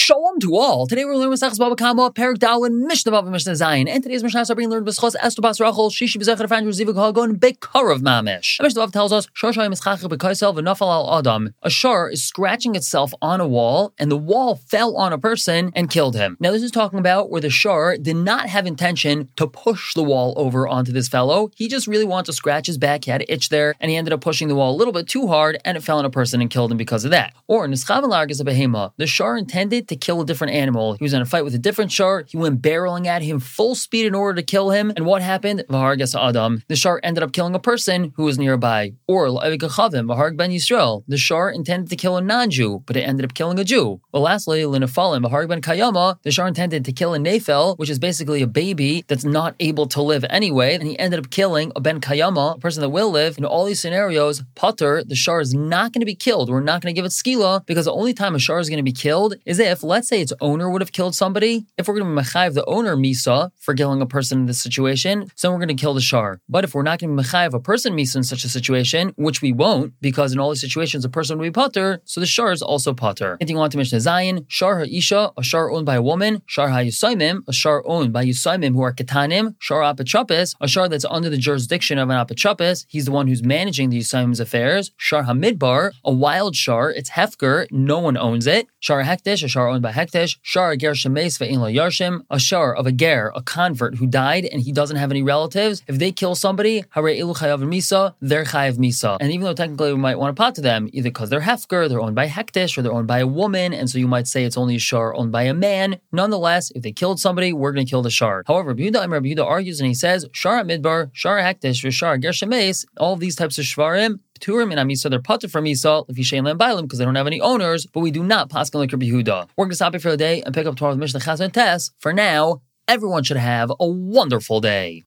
Shalom to all. Today we're learning Masechus Baba Kama, Perek Dalin, Mishnah Bava Mishnah Zayin. And today's Mishnah is being learned B'schos Esther Bas Rachel, Shishi B'zecher Franju Zivug Hagon, Bekarav Mamish. Mishnah Bava tells us, Shor Shayim Mischachik B'kaisel V'nafal Al Adam. A shor is scratching itself on a wall, and the wall fell on a person and killed him. Now this is talking about where the shor did not have intention to push the wall over onto this fellow. He just really wanted to scratch his back, he had an itch there, and he ended up pushing the wall a little bit too hard, and it fell on a person and killed him because of that. Or Nischav Largis a Behema. The shor intended to kill a different animal. He was in a fight with a different shor. He went barreling at him full speed in order to kill him. And what happened? V'hargas Adam. The shor ended up killing a person who was nearby. Or L'Evikachavim, V'harg Ben Yisrael. The shor intended to kill a non-Jew, but it ended up killing a Jew. Well, lastly, L'Nefalim, V'harg Ben Kayama. The shor intended to kill a Nefel, which is basically a baby that's not able to live anyway. And he ended up killing a Ben Kayama, a person that will live. In all these scenarios, Pater, the shor is not going to be killed. We're not going to give it skila, because the only time a shor is going to be killed is if, let's say, its owner would have killed somebody. If we're going to be mechayiv the owner misa for killing a person in this situation, so we're going to kill the shor. But if we're not going to be mechayiv a person misa in such a situation, which we won't, because in all these situations a person will be pater, so the shor is also pater. Anything on to Mishnah Zayin, shor ha'isha, a shor owned by a woman, shor ha'yusaimim, a shor owned by yusaimim who are ketanim, shor apachapis, a shor that's under the jurisdiction of an apachapis, he's the one who's managing the yusaimim's affairs, shor hamidbar, a wild shor, it's hefker, no one owns it, shor hektish, a shor owned by hektish, shor ger shemes ve'in la yarshim, a shor of a ger, a convert who died and he doesn't have any relatives. If they kill somebody, harei ilu chayav misa, they're chayav misa. And even though technically we might want to pot to them, either because they're hefker, they're owned by hektish, or they're owned by a woman, and so you might say it's only a shor owned by a man. Nonetheless, if they killed somebody, we're going to kill the shor. However, Rabbi Yehuda argues and he says, shor midbar, shor hektish, shor ger shemes, all of these types of shvarim, Turim and Amisa, they're pater from Misa, if you shame them bailim, because they don't have any owners, but we do not paskin like Rabbi Yehuda. We're going to stop it for the day and pick up tomorrow with Mishnah Chas and Tess. For now, everyone should have a wonderful day.